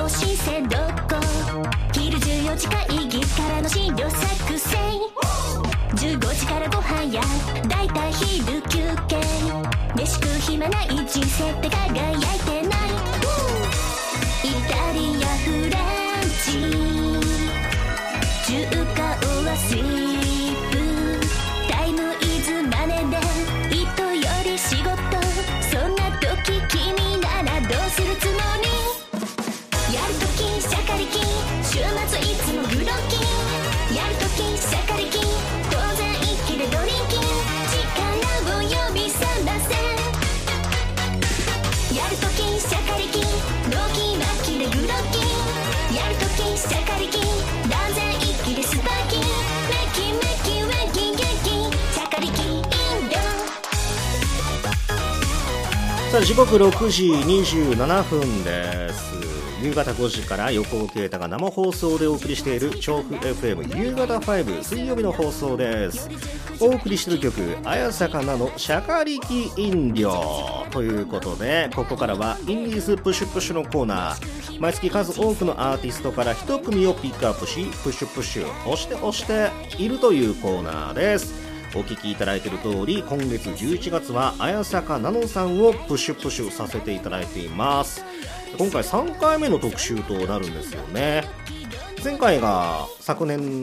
しせどこ昼14時会議からの資料作成15時からご飯やだいたい昼休憩飯食う暇ない人生って輝いてないイタリアフレンチ中華オアシスタイムイズマネーで人より仕事そんな時君ならどうするつもりやるときしゃかりき週末いつもグロキやるときしゃかりき当然一気でドリンキ力を呼び覚ませやるときしゃかりきドキマキでグロキやるときしゃかりき断然一気でスパーキメキメキウェキゲキしゃかりきインドさあ時刻6時27分です。夕方5時から横尾啓太が生放送でお送りしている調布 FM 夕方5水曜日の放送です。お送りしている曲綾坂奈のシャカリキ飲料ということで、ここからはインディーズプッシュプッシュのコーナー。毎月数多くのアーティストから一組をピックアップしプッシュプッシュ押して押しているというコーナーです。お聞きいただいている通り、今月11月は綾坂奈乃さんをプッシュプッシュさせていただいています。今回3回目の特集となるんですよね。前回が今年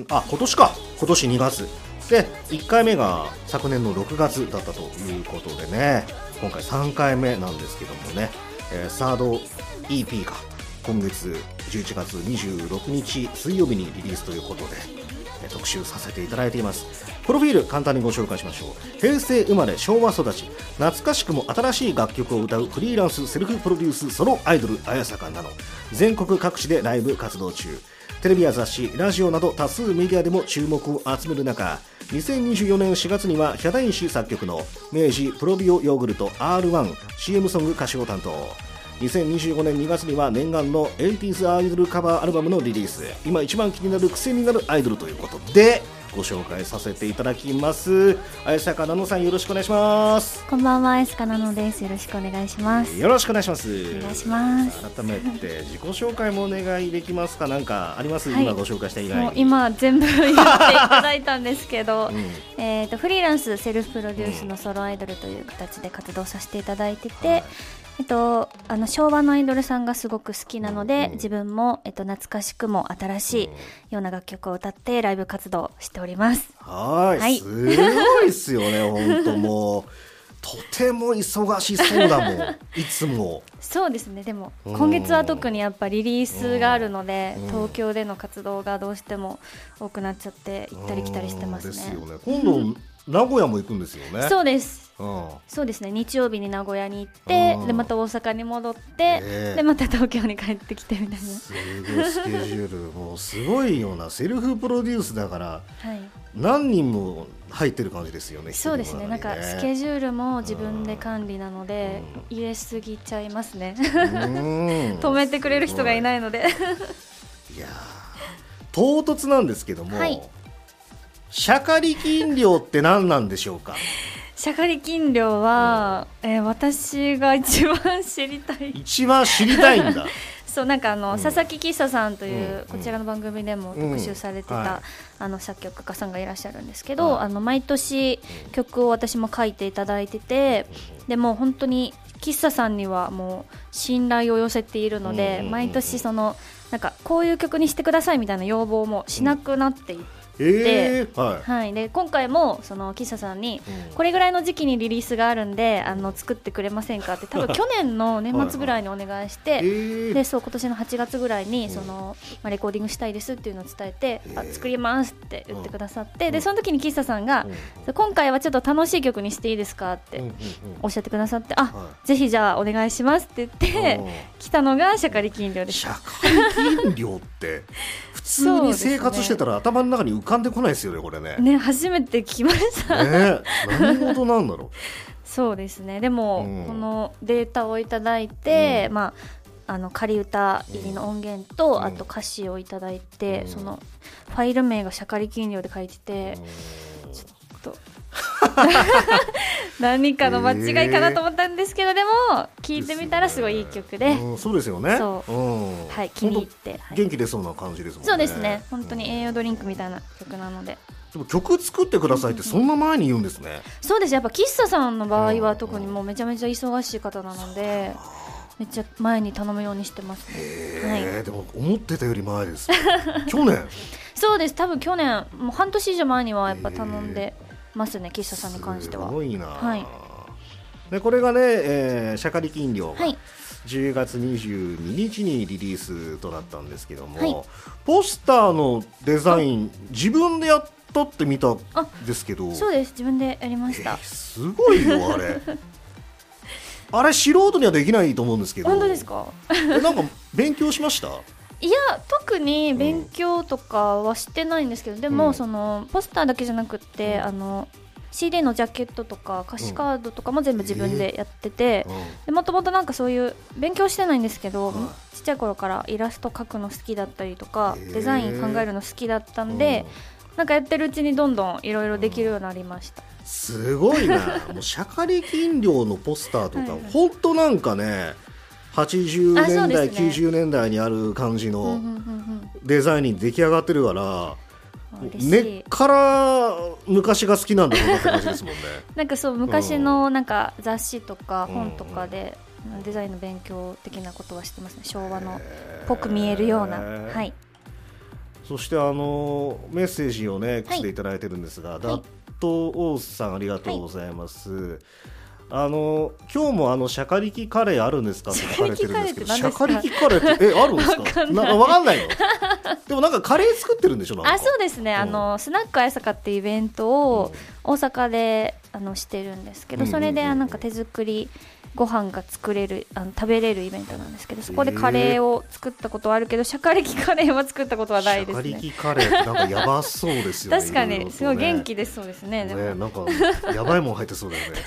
2月で、1回目が昨年の6月だったということでね、今回3回目なんですけどもね、サード EP が今月11月26日水曜日にリリースということで特集させていただいています。プロフィール簡単にご紹介しましょう。平成生まれ昭和育ち、懐かしくも新しい楽曲を歌うフリーランスセルフプロデュースソロアイドル綾坂奈乃、全国各地でライブ活動中、テレビや雑誌ラジオなど多数メディアでも注目を集める中、2024年4月にはヒャダイン氏作曲の明治プロビオヨーグルト R1 CM ソング歌唱を担当。2025年2月には念願の 80s アイドルカバーアルバムのリリース。今一番気になる癖になるアイドルということでご紹介させていただきます。綾坂奈乃さん、よろしくお願いします。 こんばんは、綾坂奈乃です。よろしくお願いします。 よろしくお願いします。 お願いします。 改めて自己紹介もお願いできますか。何かあります、はい、今ご紹介した以外に。 もう今全部言っていただいたんですけど、フリーランスセルフプロデュースのソロアイドルという形で活動させていただいてて、昭和のアイドルさんがすごく好きなので、自分も、懐かしくも新しいような楽曲を歌ってライブ活動しております。 はい、すごいっすよね本当もうとても忙しそうだもんいつも。そうですね。 でも今月は特にやっぱリリースがあるので、東京での活動がどうしても多くなっちゃって行ったり来たりしてますね。 ですよね。今度名古屋も行くんですよね。 そうです。そうですね。日曜日に名古屋に行って、でまた大阪に戻って、でまた東京に帰ってきてみたいな。 すごいスケジュールもうすごいようなセルフプロデュースだから、はい、何人も入ってる感じですよね。 そうですね。なんかスケジュールも自分で管理なので、入れすぎちゃいますね。止めてくれる人がいないので。 いや唐突なんですけども、はい、シャカリキ飲料って何なんでしょうか。 シャカリキ飲料は、私が一番知りたい。 一番知りたいんだ。 そう、なんか佐々木喫茶さんという、こちらの番組でも特集されてた、作曲家さんがいらっしゃるんですけど、毎年曲を私も書いていただいてて、でも本当に喫茶さんにはもう信頼を寄せているので、毎年なんかこういう曲にしてくださいみたいな要望もしなくなっていって、で今回もその喫茶さんにこれぐらいの時期にリリースがあるんで作ってくれませんかって多分去年の年末ぐらいにお願いしてで今年の8月ぐらいにレコーディングしたいですっていうのを伝えて作りますって言ってくださってでその時に喫茶さんが今回はちょっと楽しい曲にしていいですかっておっしゃってくださってぜひじゃあお願いしますって言って来たのがシャカリキ飲料でした。 シャカリキ飲料って普通に生活してたら頭の中に浮かんでこないですよねこれね。 ね、初めて聞きましたね。何事なんだろう。 そうですね。でも、このデータをいただいて、仮歌入りの音源と、あと歌詞をいただいて、そのファイル名がシャカリキ飲料で書いてて、ちょっと何かの間違いかなと思ったんですけど、でも聞いてみたらすごいいい曲で、 そうですよね。 そう、はい、気に入って、 元気出そうな感じですもんね。 そうですね、本当に栄養ドリンクみたいな曲なので。 でも曲作ってくださいってそんな前に言うんですね。 そうです、やっぱ喫茶さんの場合は特にもうめちゃめちゃ忙しい方なので、めっちゃ前に頼むようにしてますね。 はい、でも思ってたより前です。去年そうです、多分去年もう半年以上前にはやっぱ頼んでますね、喫茶さんに関しては。 すごいな、 はい、 でこれがね、シャカリキ飲料が、 はい、 10月22日にリリースとなったんですけども、 はい、 ポスターのデザイン自分でやったって見たんですけど。 そうです、自分でやりました。 すごいよあれあれ素人にはできないと思うんですけど。 本当ですか？ なんか勉強しました？ いや、特に勉強とかはしてないんですけど、でもそのポスターだけじゃなくって、CD のジャケットとか歌詞カードとかも全部自分でやってて、もともとなんかそういう勉強してないんですけど、ちっちゃい頃からイラスト描くの好きだったりとか、デザイン考えるの好きだったんで、なんかやってるうちにどんどんいろいろできるようになりました。 すごいなもうシャカリキ飲料のポスターとかほんとなんかね、80年代、90年代にある感じのデザインに出来上がってるから、根っから昔が好きなんだろうなって感じですもんね。 なんかそう、昔のなんか雑誌とか本とかでデザインの勉強的なことはしてますね。昭和のっぽく見えるような。はい。 そしてメッセージをね来ていただいてるんですが、はい、ダットオースさんありがとうございます、はい、今日もシャカリキカレーあるんですかって書かれてるんですけど、シャカリキカレーってあるんですか？わかんないのでもなんかカレー作ってるんでしょ？なんかそうですね、スナックあやさかっていうイベントを大阪でしてるんですけど、それでなんか手作りご飯が作れる食べれるイベントなんですけど、そこでカレーを作ったことはあるけど、シャカリキカレーは作ったことはないですね。 シャカリキカレーってなんかやばそうですよね。 確かにすごい元気でそうですね。でもなんかやばいもん入ってそうだよね。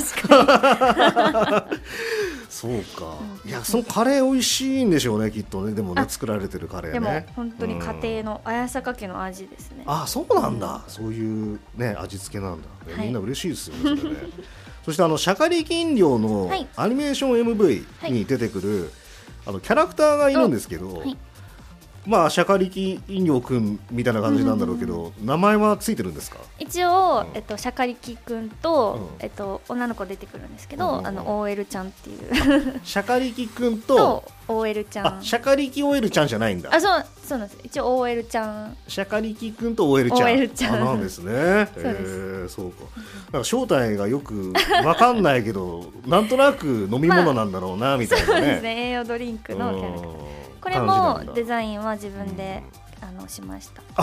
そうか、いやそのカレー美味しいんでしょうねきっとね。でもね作られてるカレーね、 でも本当に家庭の綾坂家の味ですね。 そうなんだ、そういうね味付けなんだ、みんな嬉しいですよねそれね。そしてシャカリキ飲料のアニメーション MV に出てくる、キャラクターがいるんですけど、まあシャカリキ飲料くんみたいな感じなんだろうけど、名前はついてるんですか？ 一応、シャカリキくんと、女の子出てくるんですけど、OL ちゃんっていうシャカリキくんと OL ちゃん。 シャカリキ OL ちゃんじゃないんだ。 そうなんです。一応 OL ちゃん。 シャカリキくんと OL ちゃん。 OL ちゃんなんですね。そうです。そうか。なんか正体がよくわかんないけど、なんとなく飲み物なんだろうなみたいなね。 そうですね。栄養ドリンクのキャラクター。これもデザインは自分でしました。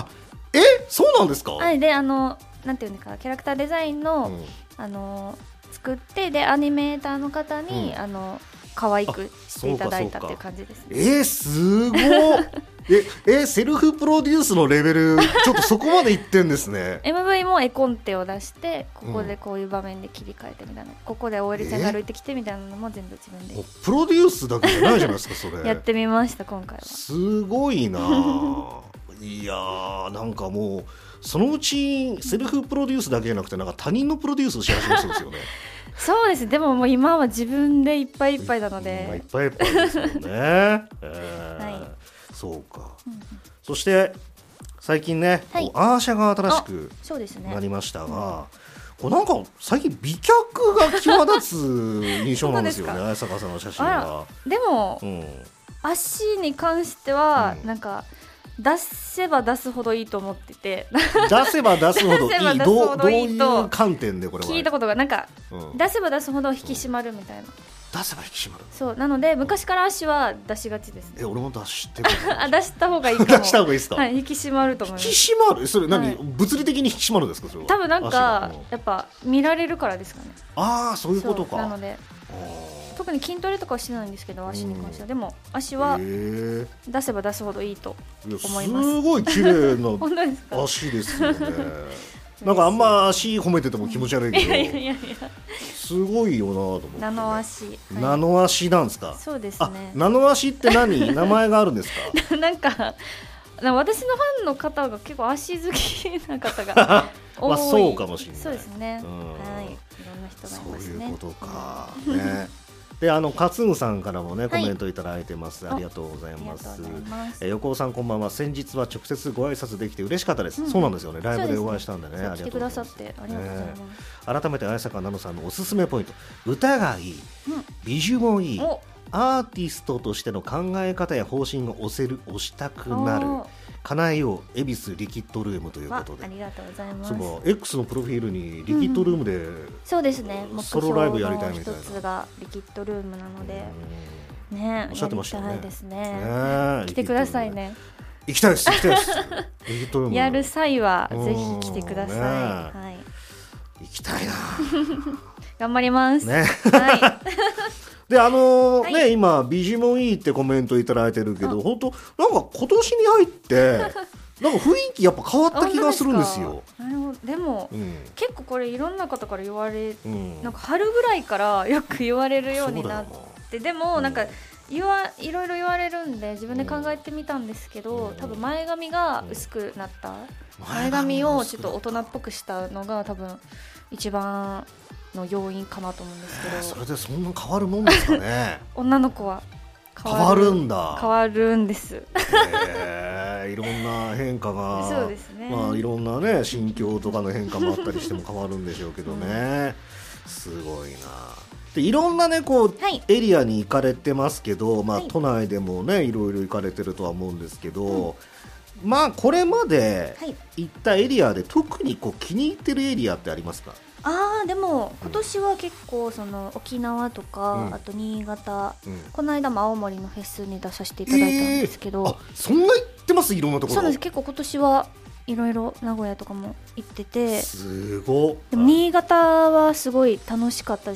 そうなんですか？ でなんていうんですか、キャラクターデザインの作って、でアニメーターの方に可愛くしていただいたっていう感じですね。 すごい。セルフプロデュースのレベルちょっとそこまでいってんですね。 MV も絵コンテを出して、ここでこういう場面で切り替えてみたいな、ここで OL ちゃんが歩いてきてみたいなのも全部自分でプロデュースだけじゃないじゃないですかそれ。 やってみました今回は。 すごいな。いやー、なんかもうそのうちセルフプロデュースだけじゃなくて、なんか他人のプロデュースをし始めそうですよね。 そうです。でももう今は自分でいっぱいいっぱいなので、 いっぱいいっぱいですよね。はい、そうか、そして最近ね、アーシャが新しくなりましたが、これなんか最近美脚が際立つ印象なんですよね。綾坂さんの写真が。でも、 足に関してはなんか出せば出すほどいいと思ってて、 出せば出すほどいいどういう観点でこれは聞いたことが、なんか、出せば出すほど引き締まるみたいな、 出せば引き締まる。 そうなので昔から足は出しがちですね。 俺も出してる。 出した方がいいかも。 出した方がいいですか？ はい、引き締まると思います。 引き締まる？それ何、物理的に引き締まるんですか？それは多分なんかやっぱ見られるからですかね。 そういうことか。 なので特に筋トレとかはしてないんですけど、足に関しては。でも足は出せば出すほどいいと思います。 すごい綺麗な足ですよね。なんかあんま足褒めてても気持ち悪いけど、すごいよなと思って。 ナノ足。 ナノ足なんですか？ そうですね。 ナノ足って何？名前があるんですか？ なんかなんか私のファンの方が結構足好きな方が多いまあそうかもしれない。 そうですね、 うんはい、いろんな人がいますね。 そういうことか、ね。でカツンさんからもねコメントいただいてます、ありがとうございます。横尾さんこんばんは。先日は直接ご挨拶できて嬉しかったです、そうなんですよね、ライブでお会いしたんでね、ありがとうございます。来てくださってありがとうございます、改めて綾坂奈々さんのおすすめポイント、歌がいい、ビジュもいい、アーティストとしての考え方や方針が押したくなる、叶えよう恵比寿リキッドルームということで、 ありがとうございます。 その X のプロフィールにリキッドルームで、 そうですね、 ソロライブやりたいみたいな、 一つがリキッドルームなのでね、 おっしゃってましたね。 やりたいですね。来てくださいね。 行きたいです、行きたいです。リキッドルームやる際はぜひ来てください。はい。 行きたいな。 頑張ります。 ね。 はい。 でね、今ビジもいいってコメントいただいてるけど、本当なんか今年に入ってなんか雰囲気やっぱ変わった気がするんですよ。 なるほど。でも、結構これいろんな方から言われ、なんか春ぐらいからよく言われるようになって、でもなんかいろいろ言われるんで自分で考えてみたんですけど、多分前髪が薄くなった、前髪をちょっと大人っぽくしたのが多分一番の要因かなと思うんですけど、 それでそんな変わるもんですかね。 女の子は変わるんだ。 変わるんです。 いろんな変化が、 そうですね、 まあいろんなね心境とかの変化もあったりしても変わるんでしょうけどね、すごいな。でいろんなねこう、エリアに行かれてますけど、まあ都内でもねいろいろ行かれてるとは思うんですけど、まあこれまで行ったエリアで特にこう気に入ってるエリアってありますか？ でも今年は結構その沖縄とか、あと新潟、この間も青森のフェスに出させていただいたんですけど、 そんな行ってます？いろんなところ。 そうなんです。結構今年はいろいろ名古屋とかも行ってて、 すごい。 でも新潟はすごい楽しかったです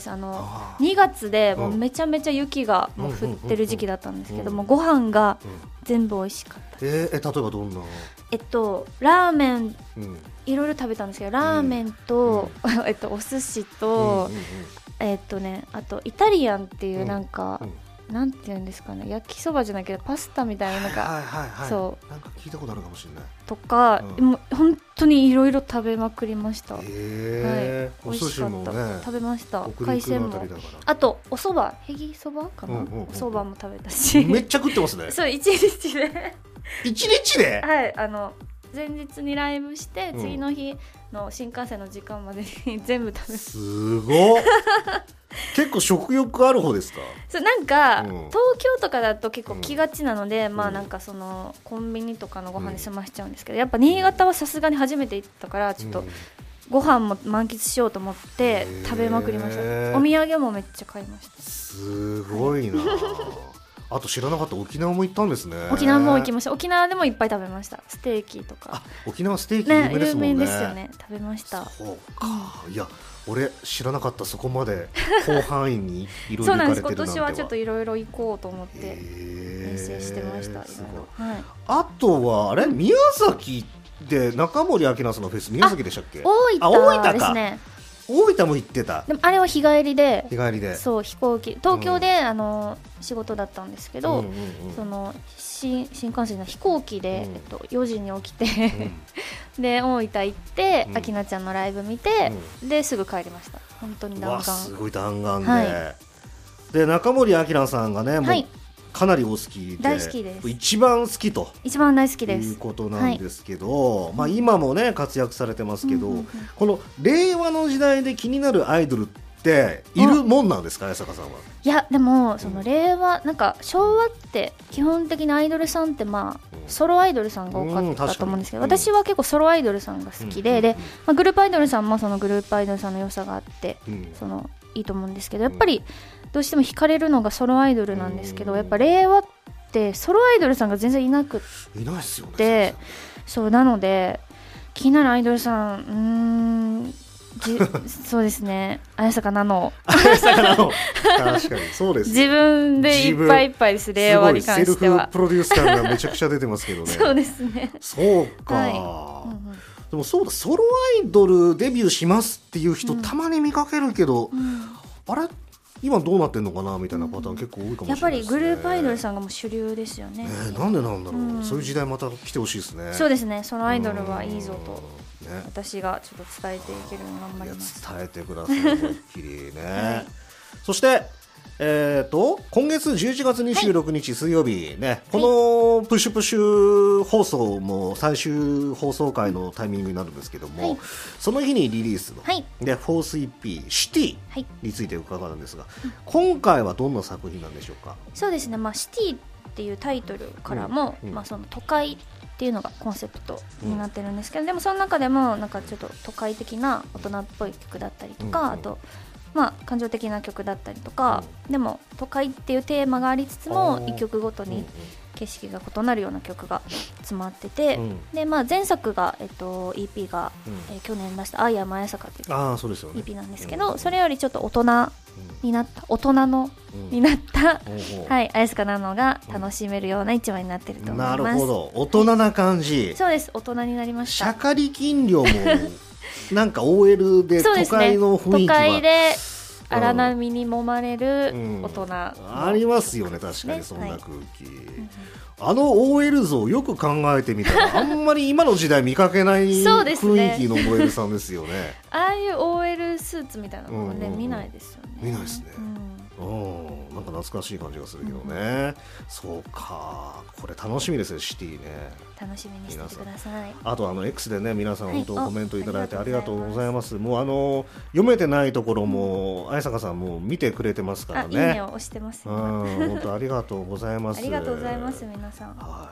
。2月でもうめちゃめちゃ雪がもう降ってる時期だったんですけども、ご飯が全部美味しかったです。 例えばどんな？ ラーメン、いろいろ食べたんですけど、ラーメンと、お寿司と、あとイタリアンっていうなんか、なんていうんですかね、焼きそばじゃないけどパスタみたいなのが、そうなんか聞いたことあるかもしれないとか、もう本当にいろいろ食べまくりました。 お寿司もね食べました。海鮮も、あとお蕎麦、へぎそばかな、お蕎麦も食べたし、 めっちゃ食ってますね。 そう、1日で 1日で、 はい、前日にライブして、次の日の新幹線の時間までに全部食べる。 すごっ。結構食欲ある方ですか？ そうなんか、東京とかだと結構来がちなので、まあなんかそのコンビニとかのご飯で済ましちゃうんですけど、やっぱ新潟はさすがに初めて行ったからちょっとご飯も満喫しようと思って食べまくりました。お土産もめっちゃ買いました。 すごいな。あと知らなかった、沖縄も行ったんですね。 沖縄も行きました。沖縄でもいっぱい食べました。ステーキとか。 沖縄ステーキ有名ですもんね。 有名ですよね。食べました。 そうか。いや俺知らなかった。そこまで広範囲にいろいろ行かれてるなんては。 そうなんです。今年はちょっといろいろ行こうと思って遠征してました。 あとは宮崎で中森明菜さんのフェス、宮崎でしたっけ？ 大分ですね。 大分も行ってた。 でもあれは日帰りで、そう飛行機、東京で、仕事だったんですけど、その新幹線の飛行機で、4時に起きて、で大分行って、明菜ちゃんのライブ見て、ですぐ帰りました。本当に弾丸。 すごい弾丸で、で中森明菜さんがね、もうかなりお好きで、 大好きです。 一番好きと一番大好きですいうことなんですけど、まあ今もね活躍されてますけど、この令和の時代で気になるアイドルっているもんなんですか、綾坂さんは？ いやでもその令和、なんか昭和って基本的なアイドルさんってまあソロアイドルさんが多かったと思うんですけど、私は結構ソロアイドルさんが好きで、まあグループアイドルさんもそのグループアイドルさんの良さがあって、そのいいと思うんですけど、やっぱりどうしても惹かれるのがソロアイドルなんですけど、やっぱ令和ってソロアイドルさんが全然いなくって、 いないですよね。 そうなので気になるアイドルさん、そうですね、綾坂奈々。 確かにそうです。 自分でいっぱいいっぱいです。令和に関してはセルフプロデュース感がめちゃくちゃ出てますけどね。 そうですね。 そうか、でもそうだ、ソロアイドルデビューしますっていう人、たまに見かけるけど、あれ今どうなってんのかなみたいなパターン結構多いかもしれないですね。 やっぱりグループアイドルさんがもう主流ですよね。 なんでなんだろう、そういう時代また来てほしいですね。 そうですね、そのアイドルはいいぞと、 ね、 私がちょっと伝えていけるように頑張ります。 伝えてください、思いっきりね、はい、そして今月11月26日水曜日ね、はい、このプッシュプッシュ放送も最終放送回のタイミングになるんですけども、はい、その日にリリースの、はい、でフォース EP シティについて伺うんですが、はい、今回はどんな作品なんでしょうか。 そうですね、シティっていうタイトルからも、その都会っていうのがコンセプトになってるんですけど、でもその中でもなんかちょっと都会的な大人っぽい曲だったりとか、あと感情的な曲だったりとか、でも都会っていうテーマがありつつも1曲ごとに景色が異なるような曲が詰まってて、で前作が、EP が、去年出した「愛やまやさか」っていう EP なんですけど、それよりちょっと大人になったはい、綾瀬なのが楽しめるような一枚になってると思います。 なるほど、大人な感じ。 そうです、大人になりました。 シャカリキン寮もなんか OL で都会の雰囲気は、 都会で荒波に揉まれる大人、 ありますよね、確かにそんな空気、あの OL 像よく考えてみたらあんまり今の時代見かけない雰囲気の OL さんですよね。 ああいう OL スーツみたいなのもね、見ないですよね。 見ないですね、なんか懐かしい感じがするけどね、そうか、これ楽しみですよ、シティね。 楽しみにしててください。 あとX でね、皆さん本当コメントいただいてありがとうございます。もう読めてないところも綾坂さんも見てくれてますからね。 いいねを押してます。 本当ありがとうございます。 ありがとうございます皆さん。 はい。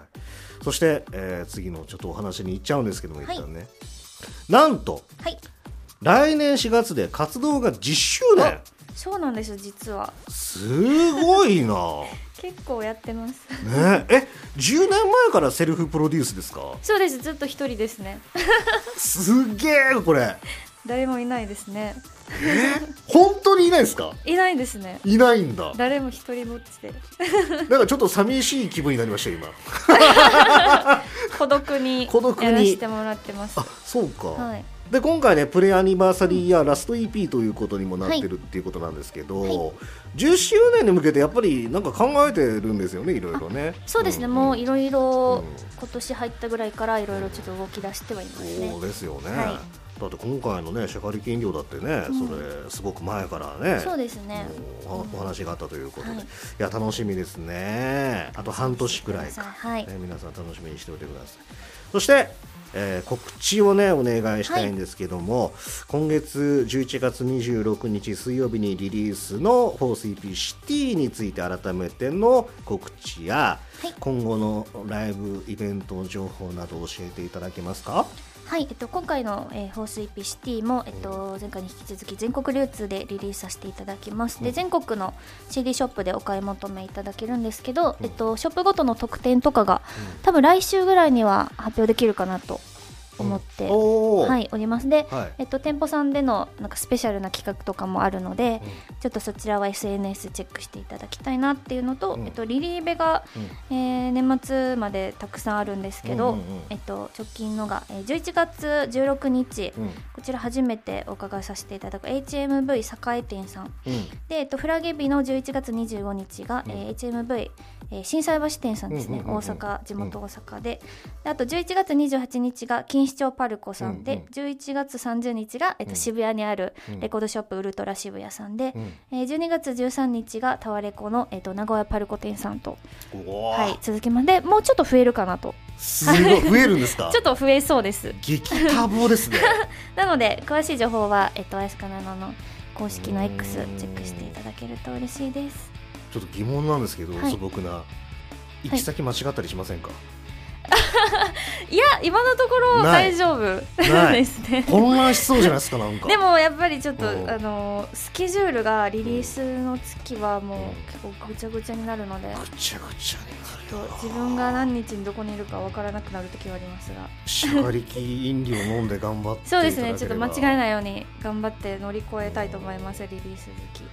そして、次のちょっとお話に行っちゃうんですけども、一旦ね、なんと、来年4月で活動が10周年。 そうなんですよ、実は。 すごいな。 結構やってますね。10年前からセルフプロデュースですか。 そうです、ずっと一人ですね。 すげえ、これ誰もいないですね。 本当にいないですか。 いないですね。 いないんだ。 誰も一人ぼっちでなんかちょっと寂しい気分になりました今。 孤独にやらせてもらってます。 あ、そうか、 はい。 で今回ね、プレアニバーサリーやラスト EP ということにもなってるっていうことなんですけど、10周年に向けてやっぱりなんか考えてるんですよね、いろいろね。 そうですね、もういろいろ今年入ったぐらいからいろいろちょっと動き出してはいますね。 そうですよね、だって今回のね、シャカリキン寮だってね、それすごく前からね、 そうですね、 お話があったということで、いや楽しみですね。あと半年くらいか、皆さん楽しみにしておいてください。そして告知をねお願いしたいんですけども、今月11月26日水曜日にリリースのフォース EP シティについて改めての告知や、今後のライブイベント情報など教えていただけますか。 はい、今回の、フォース EP シティも、前回に引き続き全国流通でリリースさせていただきます。で、全国の CD ショップでお買い求めいただけるんですけど、ショップごとの特典とかが、多分来週ぐらいには発表できるかなと思って、おります。で、店舗さんでのなんかスペシャルな企画とかもあるので、ちょっとそちらは SNS チェックしていただきたいなっていうのと、リリーベが、年末までたくさんあるんですけど、直近のが、11月16日、こちら初めてお伺いさせていただく HMV 栄店さん、で、フラゲ日の11月25日が、HMV、心斎橋店さんですね、大阪、地元大阪で、あと11月28日が錦糸町パルコさんで、11月30日が、渋谷にあるレコードショップウルトラ渋谷さんで、12月13日がタワレコの、名古屋パルコ店さんと、続きまでもうちょっと増えるかなと。 すごい増えるんですか。 ちょっと増えそうです。 激多忙ですね。 なので詳しい情報は綾瀬かなの公式の X チェックしていただけると嬉しいです。 ちょっと疑問なんですけど、素朴な行き先間違ったりしませんか。 いや、今のところ大丈夫ですね。 混乱しそうじゃないですか。なんかでもやっぱりちょっと、スケジュールがリリースの月はもう結構ぐちゃぐちゃになるので、 ぐちゃぐちゃになるよ。 自分が何日にどこにいるか分からなくなる時はありますが、 シャカリキ飲料飲んで頑張っていただければ。 そうですね、ちょっと間違えないように頑張って乗り越えたいと思います。リリース時期。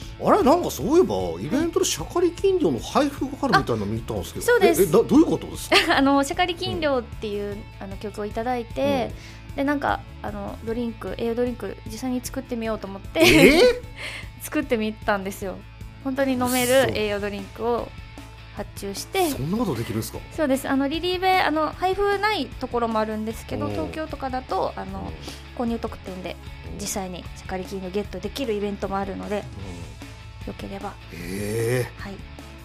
あれなんかそういえばイベントでシャカリ金魚の配布があるみたいなの見たんですけど、 そうです。 どういうことですか？ シャカリ金魚っていう曲をいただいて、でなんかドリンク栄養ドリンク実際に作ってみようと思って作ってみたんですよ。本当に飲める栄養ドリンクを発注して。 そんなことできるんですか？ そうです。リリーベ配布ないところもあるんですけど、東京とかだと購入特典で実際にシャカリ金魚ゲットできるイベントもあるので、よければ。はい。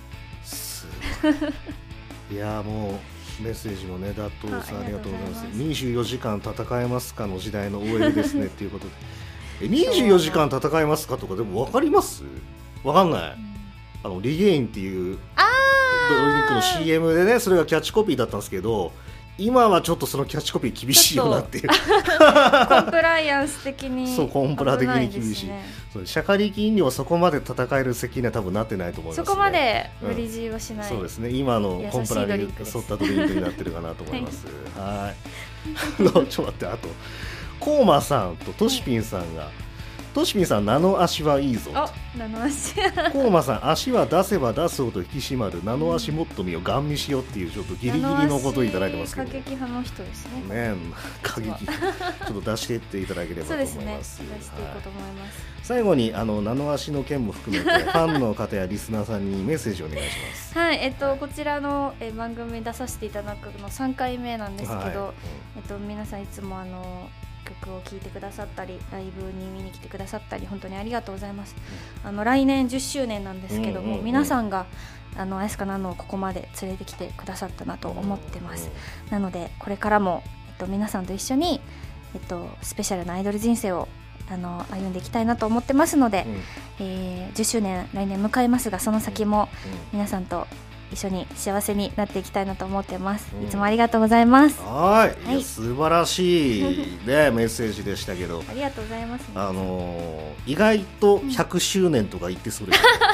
いやもうメッセージもね、ダットさんありがとうございます。24時間戦えますかの時代の OL ですねっていうことで24時間戦えますかとかでも分かります？分かんない、リゲインっていうドリンクの CM でね、それがキャッチコピーだったんですけど、今はちょっとそのキャッチコピー厳しいよなっていうコンプライアンス的にそうコンプラ的に厳しい、そうシャカリ金魚はそこまで戦える責任は多分なってないと思いますね。そこまで無理強いはしない、 そうですね、今のコンプラに沿ったドリンクになってるかなと思いますはい、ちょっと待って、あとコーマさんとトシピンさんが、トシピンさん、ナノ足はいいぞ。 ナノ足コーマさん、足は出せば出すほど引き締まる。ナノ足もっと見よ、ガン見しよっていうちょっとギリギリのことをいただいてますけど、 過激派の人ですね。 過激ちょっと出していっていただければと思います。そうですね、 出していこうと思います。 最後にナノ足の件も含めてファンの方やリスナーさんにメッセージをお願いしますはい、こちらの番組に出させていただくの3回目なんですけど、皆さんいつも曲を聴いてくださったりライブに見に来てくださったり本当にありがとうございます。来年10周年なんですけども、皆さんがアスカナノをここまで連れてきてくださったなと思ってます。なのでこれからも、皆さんと一緒に、スペシャルなアイドル人生を歩んでいきたいなと思ってますので、10周年来年迎えますが、その先も皆さんと一緒に幸せになっていきたいなと思ってます。いつもありがとうございます。 はい、素晴らしい、ね、メッセージでしたけど、 ありがとうございます、 意外と100周年とか言ってそれ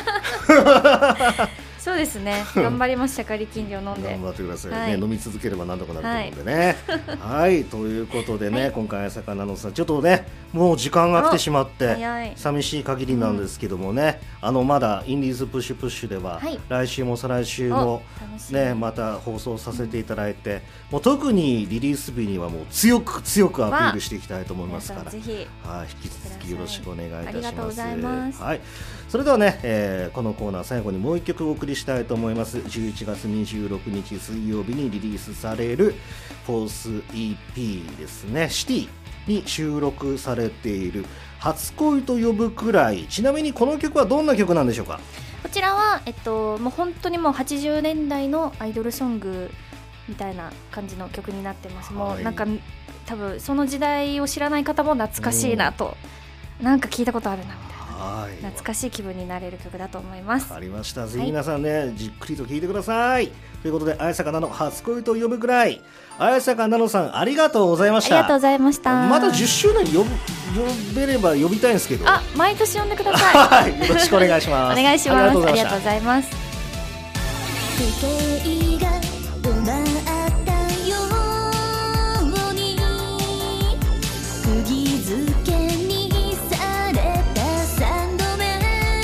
そうですね、頑張ります。シャカリ金魚飲んで頑張ってくださいね、飲み続ければ何とかなると思うんでねはい、ということでね、今回朝香菜さんちょっとねもう時間が来てしまって寂しい限りなんですけどもね、まだインディーズプッシュプッシュでは、来週も再来週もねまた放送させていただいて、もう特にリリース日にはもう強くアピールしていきたいと思いますから、 ぜひ引き続きよろしくお願いいたします。 ありがとうございます。 はい、それではね、このコーナー最後にもう一曲お送りしたいと思います。11月26日水曜日にリリースされるフォース EP ですね、シティに収録されている初恋と呼ぶくらい。ちなみにこの曲はどんな曲なんでしょうか？ こちらは、もう本当にもう80年代のアイドルソングみたいな感じの曲になってます。もうなんか多分その時代を知らない方も懐かしいなと、なんか聞いたことあるなみたいな、懐かしい気分になれる曲だと思います。 わかりました。ぜひ皆さんね、じっくりと聴いてください。ということで、綾坂奈々初恋と呼ぶくらい、綾坂奈々さんありがとうございました。 ありがとうございました。 また10周年呼べれば呼びたいんですけど、 毎年呼んでくださいよろしくお願いしますお願いします。ありがとうございます。 時計が止まったように釘付けにされた3度目、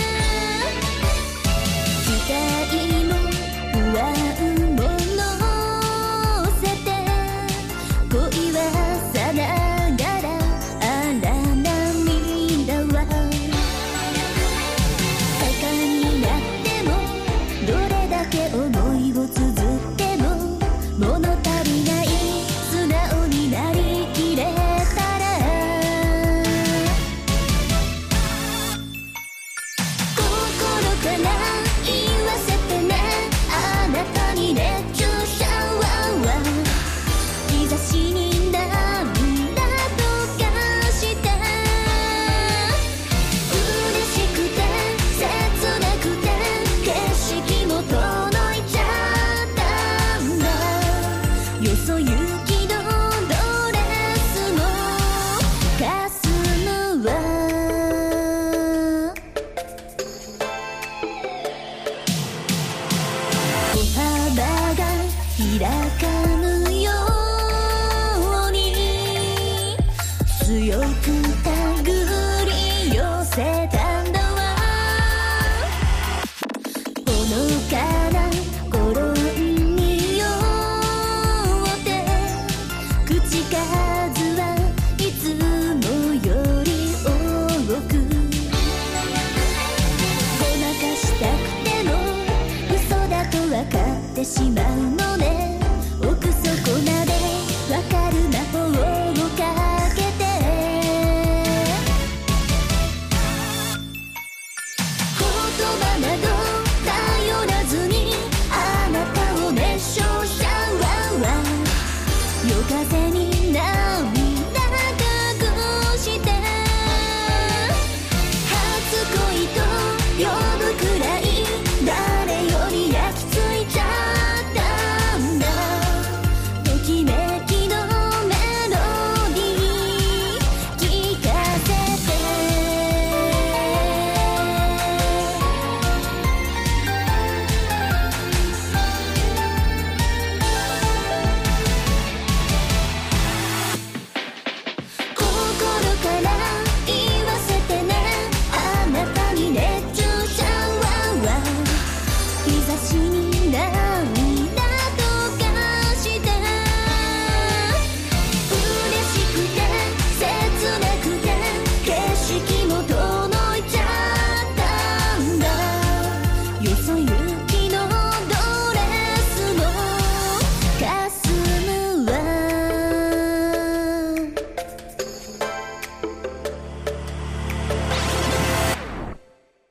期待も不安も乗せて恋はさながら荒涙は鷹になってもどれだけ思いを綴っても物足りない素直になりきれたら心から言わせてね、あなたに熱中しちゃうわ日差しに涙とかして嬉しくて切なくて景色も届いちゃったんだ、よそ行きのドレスも霞むわ、歩幅が開かぬように強く手繰り寄せたんだわ、 夜風に